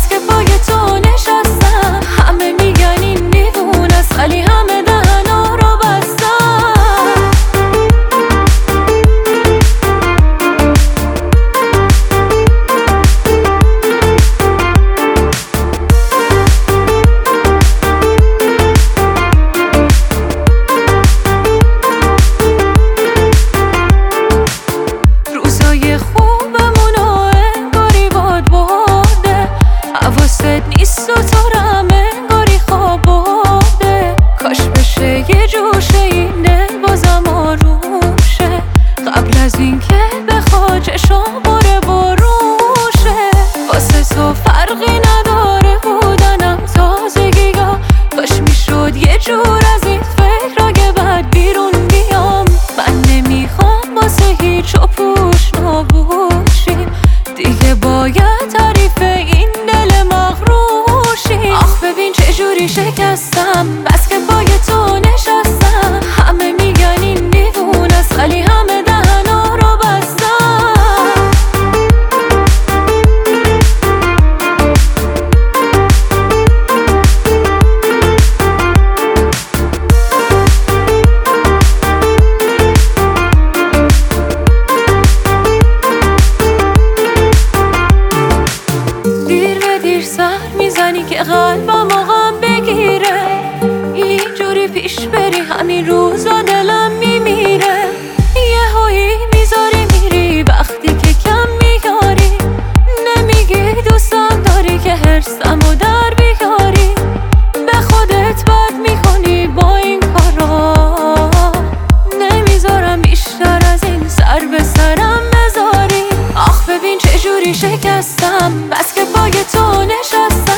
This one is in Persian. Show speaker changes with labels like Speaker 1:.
Speaker 1: بس که پای تو نشستم. همه میگن این دیوونه است ولی همه دهنا رو بستم. روزای خوبمونو انگاری باد برده، حواست نیست و تو رو هم انگاری خواب برده. کاش بشه یه جوشه این دل بازم آروشه، قبل از اینکه بخواد چشام باره بروشه. واسه تو فرقی نداره بودنم تازگی ها، کاش میشد یه جور از این فکر که بعد بیرون بیام. من نمیخوام واسه هیچ و پوش نباشیم، دیگه باید تعریف این دل مغروشیم. آخ ببین چجوری شکستم، بس که پای تو نشستم. همه میگن این دیوونه است ولی همه دهنا رو بستم. دیر به دیر سر میزنی که قلبم غم بگیره، اینجوری پیش بری همین روزا دلم میمیره. یهویی میذاری میری وقتی که کم میاری، نمیگی دوستم داری که حرصمو در بیاری. به خودت بد میکنی با این کارا، نمیذارم بیشتر از این سر به سرم بذاری. آخ ببین چجوری شکستم، بس که پای تو نشستم.